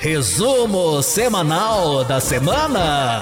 Resumo semanal da semana.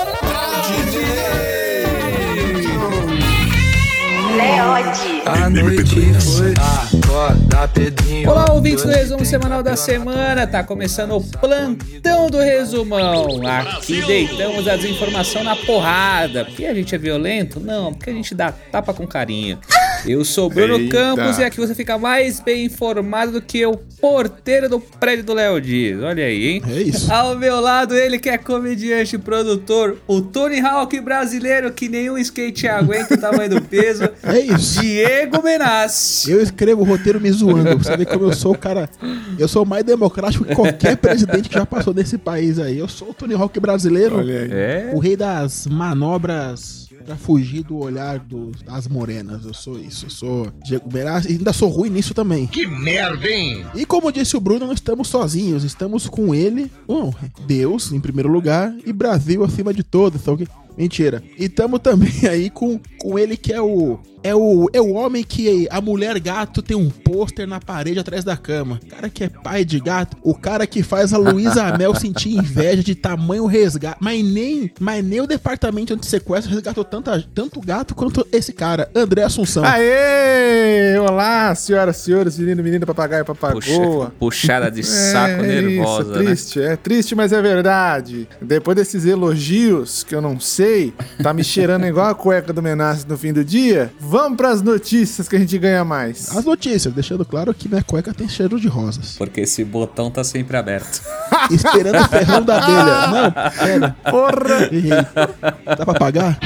Leode. A noite foi acorda, Pedrinho. Olá, ouvintes do Resumo Semanal da Semana. Tá começando o plantão do Resumão. Aqui deitamos a desinformação na porrada. Porque a gente é violento? Não, porque a gente dá tapa com carinho. Eu sou Bruno Campos e aqui você fica mais bem informado do que o porteiro do prédio do Léo Dias. Olha aí, hein? É isso. Ao meu lado, ele que é comediante e produtor, o Tony Hawk brasileiro, que nenhum skate aguenta o tamanho do peso. É isso. Diego Benassi. Eu escrevo o roteiro me zoando. Você vê como eu sou o cara. Eu sou mais democrático que qualquer presidente que já passou nesse país aí. Eu sou o Tony Hawk brasileiro. Olha aí. É? O rei das manobras pra fugir do olhar das morenas. Eu sou isso. Eu sou Diego Benassi. E ainda sou ruim nisso também. Que merda, hein? E como disse o Bruno, não estamos sozinhos. Estamos com ele. Deus, em primeiro lugar. E Brasil acima de todos. Então, mentira. E estamos também aí com ele que é o homem que a mulher gato tem um pôster na parede atrás da cama. O cara que é pai de gato. O cara que faz a Luísa Mel sentir inveja de tamanho resgate. Mas nem o departamento anti-sequestro resgatou tanto gato quanto esse cara, André Assunção. Aê! Olá, senhoras, senhores, menino, papagaio, papagoa. Puxada de saco nervosa, isso, triste, né? É triste, mas é verdade. Depois desses elogios, que eu não sei, tá me cheirando igual a cueca do Benassi no fim do dia, vamos pras notícias que a gente ganha mais. As notícias, deixando claro que minha cueca tem cheiro de rosas. Porque esse botão tá sempre aberto. Esperando o ferrão da abelha. Não, pera. Porra! Errei. Dá pra pagar?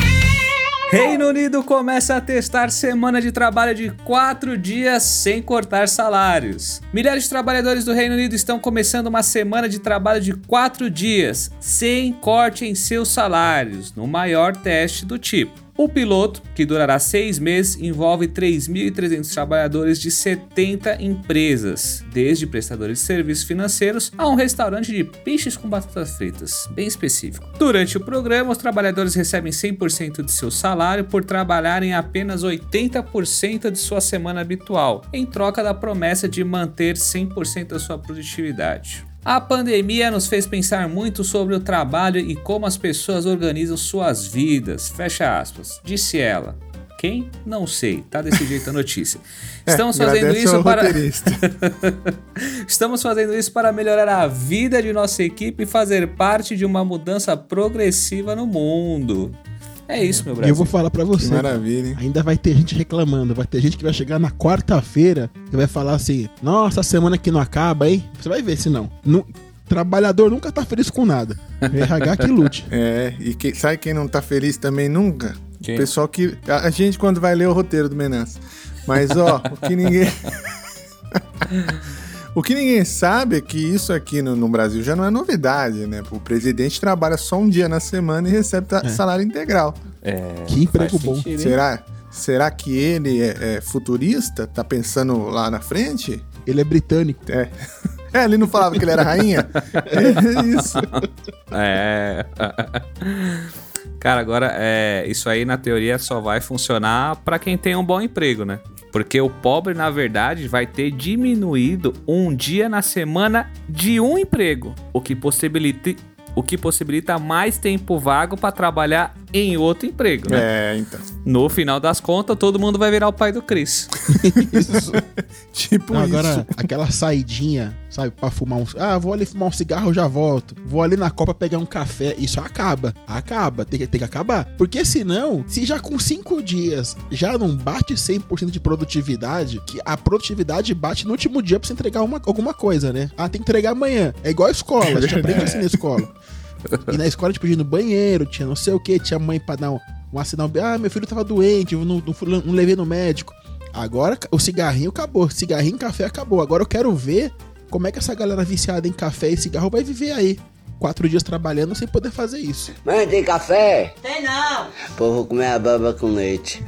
Reino Unido começa a testar semana de trabalho de 4 dias sem cortar salários. Milhares de trabalhadores do Reino Unido estão começando uma semana de trabalho de 4 dias sem corte em seus salários, no maior teste do tipo. O piloto, que durará 6 meses, envolve 3.300 trabalhadores de 70 empresas, desde prestadores de serviços financeiros a um restaurante de peixes com batatas fritas, bem específico. Durante o programa, os trabalhadores recebem 100% de seu salário por trabalharem apenas 80% de sua semana habitual, em troca da promessa de manter 100% da sua produtividade. A pandemia nos fez pensar muito sobre o trabalho e como as pessoas organizam suas vidas, fecha aspas, disse ela. Quem? Não sei, tá desse jeito a notícia. Estamos fazendo isso para Estamos fazendo isso para melhorar a vida de nossa equipe e fazer parte de uma mudança progressiva no mundo. É isso, meu Brasil. E eu vou falar pra você. Que maravilha, hein? Ainda vai ter gente reclamando. Vai ter gente que vai chegar na quarta-feira e vai falar assim: nossa, a semana que não acaba, hein? Você vai ver se não. Trabalhador nunca tá feliz com nada. RH que lute. É, e sabe quem não tá feliz também nunca? Quem? O pessoal que... A gente quando vai ler o roteiro do Benassi. Mas, ó, o que ninguém... O que ninguém sabe é que isso aqui no Brasil já não é novidade, né? O presidente trabalha só um dia na semana e recebe salário integral. Que emprego bom. Sentido, Será que ele é futurista? Tá pensando lá na frente? Ele é britânico. Ele não falava que ele era rainha? É isso. Cara, agora, isso aí na teoria só vai funcionar pra quem tem um bom emprego, né? Porque o pobre, na verdade, vai ter diminuído um dia na semana de um emprego, o que possibilita mais tempo vago pra trabalhar em outro emprego, né? Então. No final das contas, todo mundo vai virar o pai do Chris. Isso. Tipo Não, isso. agora, aquela saidinha, sabe, pra fumar vou ali fumar um cigarro, eu já volto. Vou ali na Copa pegar um café. Isso acaba. Tem que acabar. Porque senão, se já com 5 dias já não bate 100% de produtividade, que a produtividade bate no último dia pra você entregar alguma coisa, né? Tem que entregar amanhã. É igual a escola, a gente aprende assim na escola. E na escola, tipo, ir no banheiro, tinha não sei o que, tinha mãe pra dar um sinal. Meu filho tava doente, eu não levei no médico. Agora o cigarrinho acabou. Cigarrinho e café acabou. Agora eu quero ver como é que essa galera viciada em café e cigarro vai viver aí. 4 dias trabalhando sem poder fazer isso. Mãe, tem café? Tem não. Pô, vou comer a baba com leite.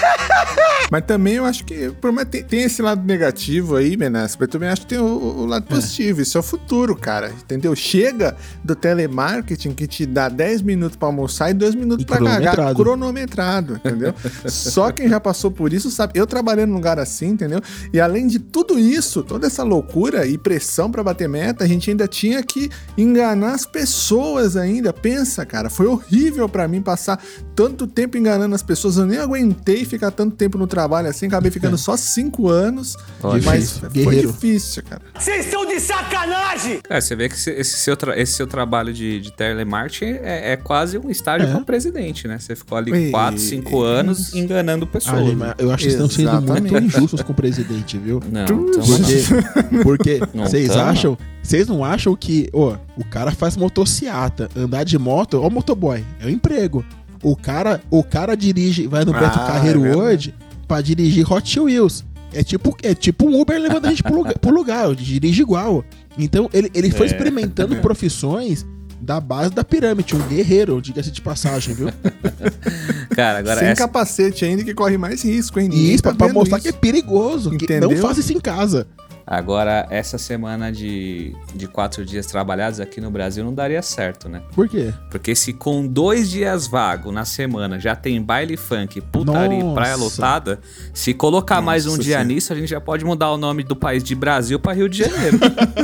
Mas também eu acho que tem esse lado negativo aí, Menas, mas também acho que tem o lado positivo. Isso é o futuro, cara. Entendeu? Chega do telemarketing que te dá 10 minutos pra almoçar e 2 minutos pra cagar. Cronometrado, entendeu? Só quem já passou por isso sabe. Eu trabalhei num lugar assim, entendeu? E além de tudo isso, toda essa loucura e pressão pra bater meta, a gente ainda tinha que enganar as pessoas ainda. Pensa, cara, foi horrível pra mim passar tanto tempo enganando as pessoas. Eu nem aguentei ficar tanto tempo no trabalho assim, acabei ficando só 5 anos. Mas foi difícil, cara. Vocês estão de sacanagem! Você vê que esse seu trabalho de telemarketing é quase um estágio para presidente, né? Você ficou ali 4, 5 anos enganando pessoas. Eu acho que estão sendo muito injustos com o presidente, viu? Não, porque vocês não acham que o cara faz motociata, andar de moto, ó, motoboy, é um emprego. O cara dirige, vai no Beto Carreiro hoje pra dirigir Hot Wheels. É tipo um Uber levando a gente pro lugar, dirige igual. Então ele foi experimentando profissões da base da pirâmide, um guerreiro, diga-se de passagem, viu? Cara, agora sem capacete ainda, que corre mais risco, hein? Isso, pra mostrar que é perigoso, entendeu? Que não faça isso em casa. Agora, essa semana de 4 dias trabalhados aqui no Brasil não daria certo, né? Por quê? Porque se com 2 dias vago na semana já tem baile funk, putaria e praia lotada, se colocar mais um dia nisso, a gente já pode mudar o nome do país de Brasil pra Rio de Janeiro.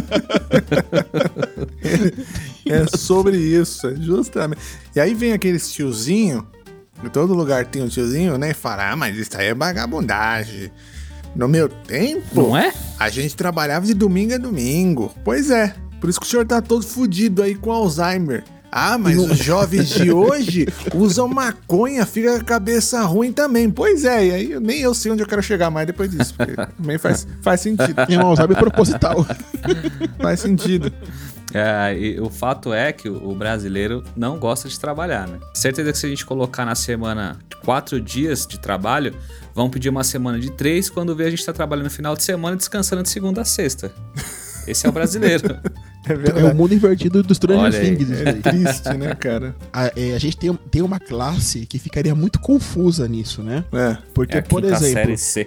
É sobre isso, justamente. E aí vem aqueles tiozinho, em todo lugar tem um tiozinho, né? E fala, mas isso aí é vagabundagem. No meu tempo, não é? A gente trabalhava de domingo a domingo. Pois é, por isso que o senhor tá todo fudido aí com Alzheimer. Ah, mas os jovens de hoje usam maconha, fica com a cabeça ruim também. Pois é, e aí nem eu sei onde eu quero chegar mais depois disso. Porque também faz sentido. É um Alzheimer proposital. Faz sentido. E o fato é que o brasileiro não gosta de trabalhar, né? Certeza que se a gente colocar na semana 4 dias de trabalho, vão pedir uma semana de 3, quando vê a gente tá trabalhando no final de semana e descansando de segunda a sexta. Esse é o brasileiro. É o mundo invertido dos Stranger Things. É triste, né, cara? A gente tem uma classe que ficaria muito confusa nisso, né? Porque, por exemplo... Série C.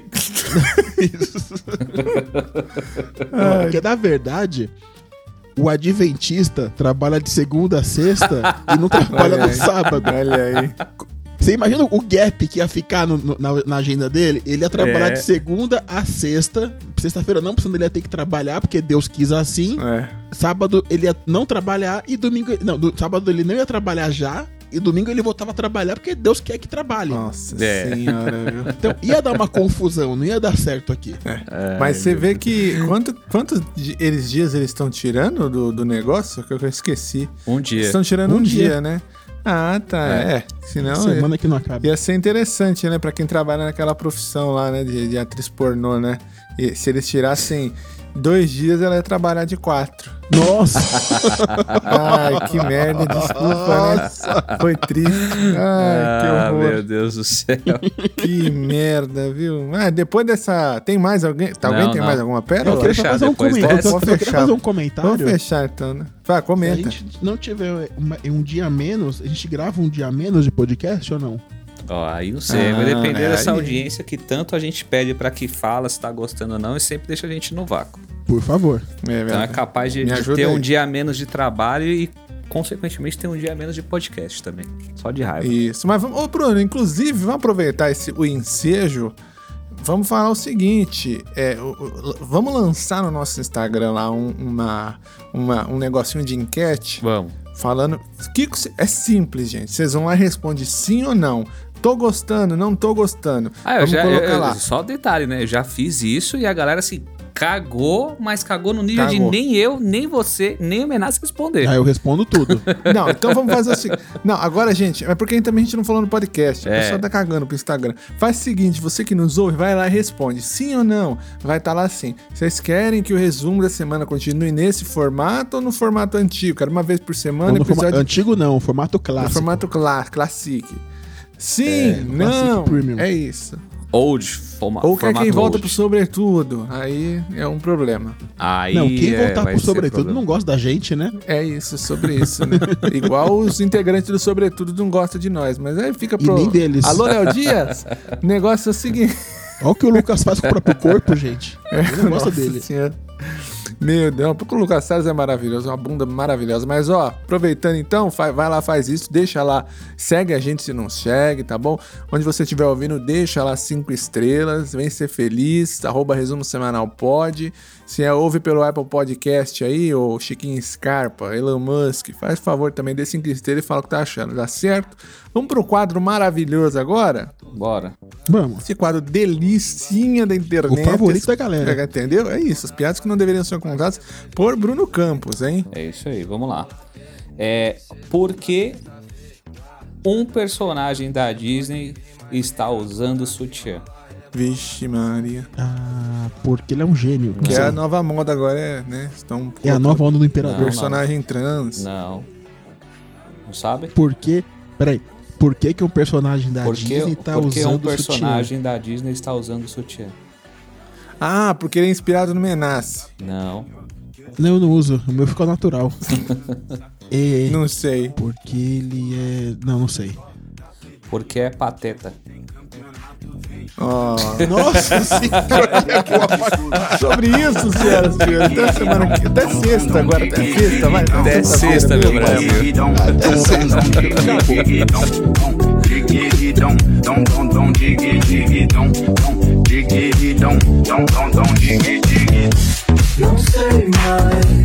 Porque, na verdade... O adventista trabalha de segunda a sexta e não trabalha no sábado. Olha aí. Você imagina o gap que ia ficar na agenda dele? Ele ia trabalhar de segunda a sexta. Sexta-feira não, porque ele ia ter que trabalhar, porque Deus quis assim. Sábado ele ia não trabalhar e domingo... Não, sábado ele não ia trabalhar já. E domingo ele voltava a trabalhar porque Deus quer que trabalhe. Nossa senhora, viu? Então ia dar uma confusão, não ia dar certo aqui. Mas você vê que... Quantos dias eles estão tirando do negócio? Que eu esqueci. Um dia. Eles estão tirando um dia, né? Ah, tá. Senão... Semana que não acaba. Ia ser interessante, né? Pra quem trabalha naquela profissão lá, né? De atriz pornô, né? E se eles tirassem 2 dias, ela ia trabalhar de 4. Nossa! Ai, que merda, desculpa, né? Foi triste. Ai, que horror. Meu Deus do céu. Que merda, viu? Depois dessa... Tem mais alguém? Alguém tem mais alguma pérola? Eu queria fazer um comentário. Vou fechar. Vamos fechar, então, né? Vai, comenta. Se a gente não tiver um dia a menos, a gente grava um dia a menos de podcast ou não? Aí não sei, vai depender dessa audiência que tanto a gente pede pra que fala se tá gostando ou não e sempre deixa a gente no vácuo. Por favor. Então é capaz de ter um dia a menos de trabalho e, consequentemente, ter um dia a menos de podcast também. Só de raiva. Isso, mas vamos, Bruno, inclusive, vamos aproveitar o ensejo. Vamos falar o seguinte, vamos lançar no nosso Instagram lá um negocinho de enquete. Vamos. Falando, é simples, gente. Vocês vão lá e respondem sim ou não. Tô gostando, não tô gostando. Vamos colocar lá. Só detalhe, né? Eu já fiz isso e a galera assim... Cagou, mas cagou no nível de nem eu, nem você, nem o Menas responder. Eu respondo tudo. Não, então vamos fazer o seguinte. Não, agora, gente, é porque também a gente não falou no podcast. O pessoal tá cagando pro Instagram. Faz o seguinte, você que nos ouve, vai lá e responde. Sim ou não? Vai estar lá assim. Vocês querem que o resumo da semana continue nesse formato ou no formato antigo? Quero uma vez por semana. Episódio... Antigo não, formato clássico. No formato classic. Sim, não. Premium. É isso. Ou quer quem volta pro sobretudo. Aí é um problema. Aí Não, quem voltar vai pro ser sobretudo problema. não gosta da gente, né? É isso, sobre isso, né? Igual os integrantes do Sobretudo não gostam de nós, mas aí fica E nem deles. Alô, Léo Dias? O negócio é o seguinte... Olha o que o Lucas faz com o próprio corpo, gente. Eu não gosto Nossa dele. Senhora. Meu Deus, porque o Lucas Salles é maravilhoso, uma bunda maravilhosa. Mas ó, aproveitando então, vai lá, faz isso, deixa lá, segue a gente se não segue, tá bom? Onde você estiver ouvindo, deixa lá 5 estrelas, vem ser feliz, @resumo semanal pode. Se ouve pelo Apple Podcast aí, ou Chiquinho Scarpa, Elon Musk, faz favor também, dê 5 estrelas e fala o que tá achando, dá certo? Vamos pro quadro maravilhoso agora? Bora. Vamos. Esse quadro delicinha da internet. O favorito da galera. Entendeu? É isso, as piadas que não deveriam ser contadas por Bruno Campos, hein? É isso aí, vamos lá. Por que um personagem da Disney está usando sutiã? Vixe Maria. Ah, porque ele é um gênio. Que é a nova moda agora, né? Estão É a nova onda do Imperador. Não. personagem trans. Não sabe? Por que... Peraí. Por que um personagem da Disney tá Porque usando um personagem da Disney está usando sutiã? Ah, porque ele é inspirado no Menace. Não. sutiã? Não, eu não uso. O meu ficou natural. Não sei. Porque ele é... Não sei. Porque é pateta. Ó. Nossa senhora. Sobre isso, senhoras e senhores. Até semana que até sexta agora. Até sexta, vai. Até sexta, meu Brasil. Não sei mais